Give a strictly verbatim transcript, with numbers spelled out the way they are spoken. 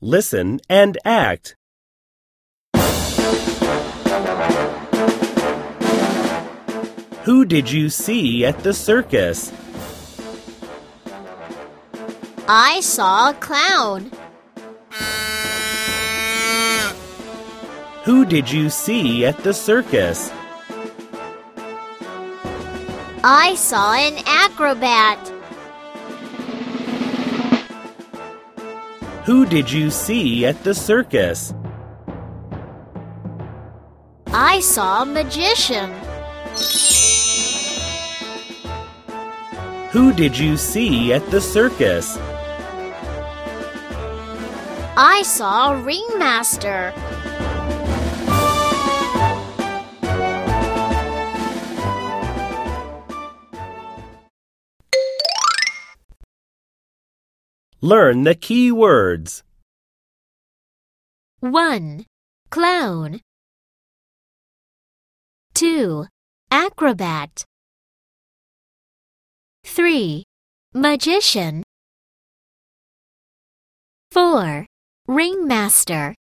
Listen and act. Who did you see at the circus? I saw a clown. Who did you see at the circus? I saw an acrobat. Who did you see at the circus? I saw a magician. Who did you see at the circus? I saw a ringmaster. Learn the key words. one. Clown. two. Acrobat. three. Magician. four. Ringmaster.